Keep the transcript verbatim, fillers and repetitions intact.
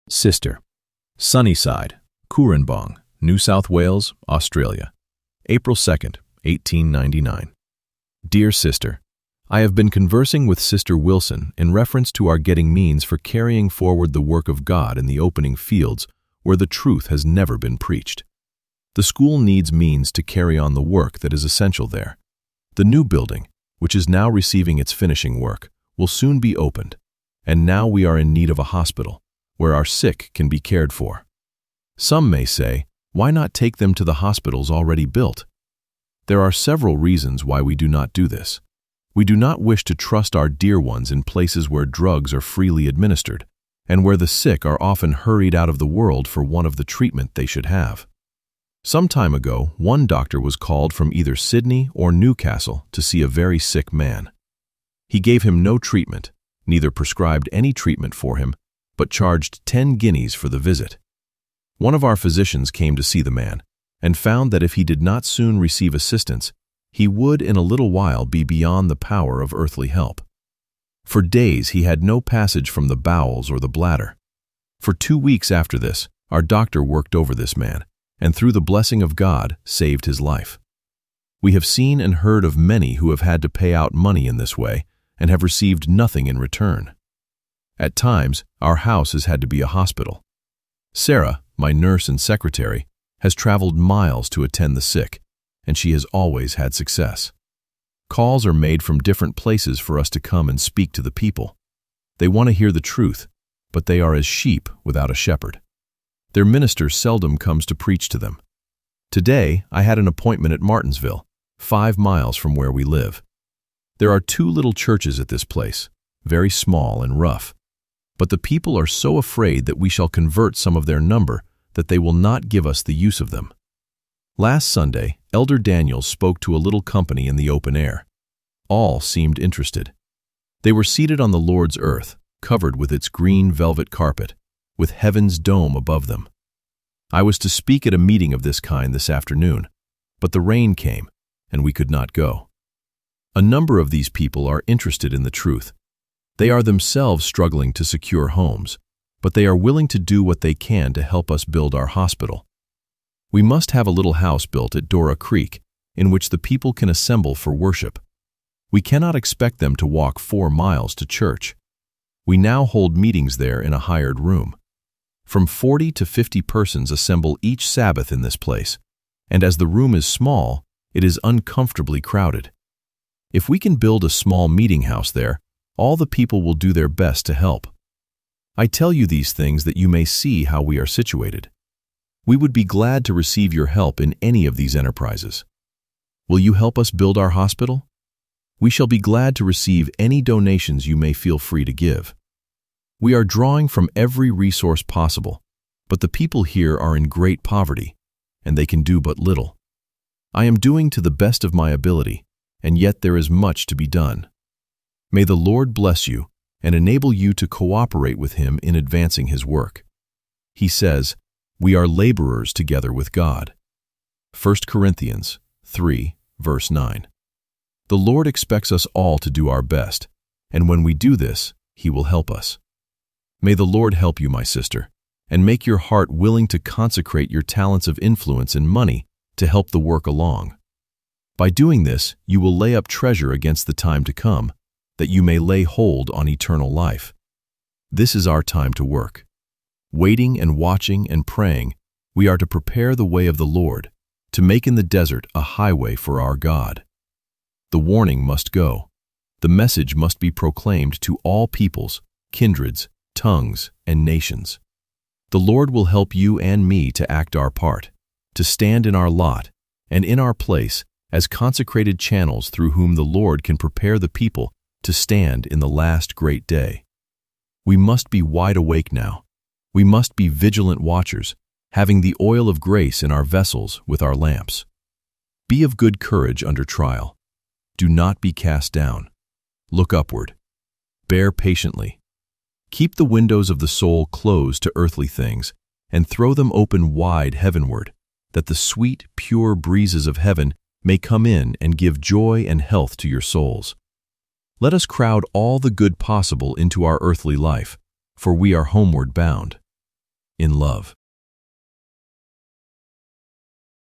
Sister. Sunnyside, Cooranbong, New South Wales, Australia. April second, eighteen ninety-nine. Dear Sister, I have been conversing with Sister Wilson in reference to our getting means for carrying forward the work of God in the opening fields where the truth has never been preached. The school needs means to carry on the work that is essential there. The new building, which is now receiving its finishing work, will soon be opened, and now we are in need of a hospital, where our sick can be cared for. Some may say, why not take them to the hospitals already built? There are several reasons why we do not do this. We do not wish to trust our dear ones in places where drugs are freely administered, and where the sick are often hurried out of the world for want of the treatment they should have. Some time ago, one doctor was called from either Sydney or Newcastle to see a very sick man. He gave him no treatment, neither prescribed any treatment for him, but charged ten guineas for the visit. One of our physicians came to see the man, and found that if he did not soon receive assistance, he would in a little while be beyond the power of earthly help. For days he had no passage from the bowels or the bladder. For two weeks after this, our doctor worked over this man, and through the blessing of God, saved his life. We have seen and heard of many who have had to pay out money in this way, and have received nothing in return. At times, our house has had to be a hospital. Sarah, my nurse and secretary, has traveled miles to attend the sick, and she has always had success. Calls are made from different places for us to come and speak to the people. They want to hear the truth, but they are as sheep without a shepherd. Their minister seldom comes to preach to them. Today, I had an appointment at Martinsville, five miles from where we live. There are two little churches at this place, very small and rough. But the people are so afraid that we shall convert some of their number that they will not give us the use of them. Last Sunday, Elder Daniels spoke to a little company in the open air. All seemed interested. They were seated on the Lord's earth, covered with its green velvet carpet, with heaven's dome above them. I was to speak at a meeting of this kind this afternoon, but the rain came, and we could not go. A number of these people are interested in the truth. They are themselves struggling to secure homes, but they are willing to do what they can to help us build our hospital. We must have a little house built at Dora Creek, in which the people can assemble for worship. We cannot expect them to walk four miles to church. We now hold meetings there in a hired room. From forty to fifty persons assemble each Sabbath in this place, and as the room is small, it is uncomfortably crowded. If we can build a small meeting house there, all the people will do their best to help. I tell you these things that you may see how we are situated. We would be glad to receive your help in any of these enterprises. Will you help us build our hospital? We shall be glad to receive any donations you may feel free to give. We are drawing from every resource possible, but the people here are in great poverty, and they can do but little. I am doing to the best of my ability, and yet there is much to be done. May the Lord bless you and enable you to cooperate with Him in advancing His work. He says, we are laborers together with God. First Corinthians three, verse nine. The Lord expects us all to do our best, and when we do this, He will help us. May the Lord help you, my sister, and make your heart willing to consecrate your talents of influence and money to help the work along. By doing this, you will lay up treasure against the time to come, that you may lay hold on eternal life. This is our time to work. Waiting and watching and praying, we are to prepare the way of the Lord, to make in the desert a highway for our God. The warning must go. The message must be proclaimed to all peoples, kindreds, tongues, and nations. The Lord will help you and me to act our part, to stand in our lot and in our place as consecrated channels through whom the Lord can prepare the people to stand in the last great day. We must be wide awake now. We must be vigilant watchers, having the oil of grace in our vessels with our lamps. Be of good courage under trial. Do not be cast down. Look upward. Bear patiently. Keep the windows of the soul closed to earthly things, and throw them open wide heavenward, that the sweet, pure breezes of heaven may come in and give joy and health to your souls. Let us crowd all the good possible into our earthly life, for we are homeward bound. in love.